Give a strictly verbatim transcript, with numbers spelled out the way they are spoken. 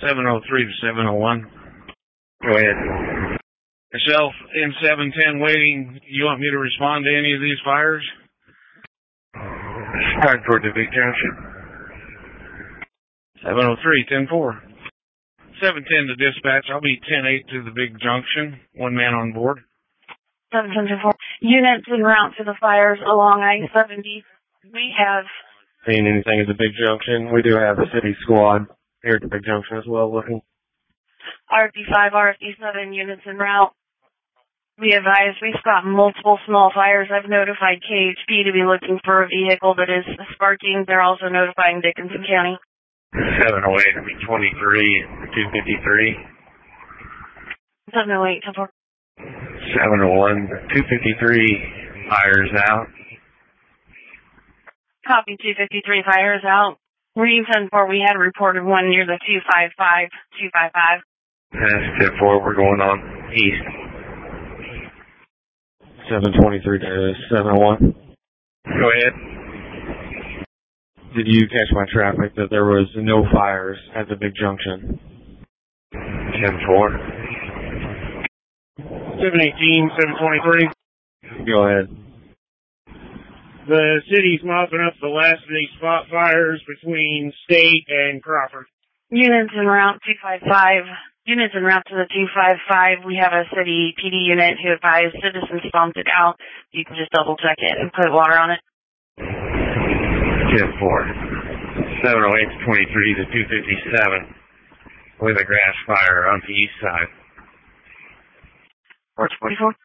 seven oh three to seven oh one. Go ahead. Myself in seven ten waiting. You want me to respond to any of these fires? Starting toward the big junction. seven oh three, ten four. seven ten to dispatch. I'll be ten eight to the big junction. One man on board. seven ten to four. Units en route to the fires along I seventy. We have... Seen anything at the big junction? We do have a city squad here at the big junction as well looking. R F D five, R F D seven units en route. We advise we've got multiple small fires. I've notified K H P to be looking for a vehicle that is sparking. They're also notifying Dickinson County. seven oh eight, twenty-three, two fifty-three. seven oh eight, ten four. seven oh one, two fifty-three, fires out. Copy, two fifty-three, fires out. Reeve ten four, we had reported one near the two five five, two five five. That's ten four, we're going on east. seven twenty-three to seven oh one. Go ahead. Did you catch my traffic that there was no fires at the big junction? ten four. seven eighteen, seven twenty-three. Go ahead. The city's mopping up the last of these spot fires between State and Crawford. Units en route two five five. Units en route to the two five five. We have a city P D unit who advised citizens stomped it out. You can just double check it and put water on it. ten four. seven oh eight, twenty-three to two fifty-seven. With a grass fire on the east side. four forty-four.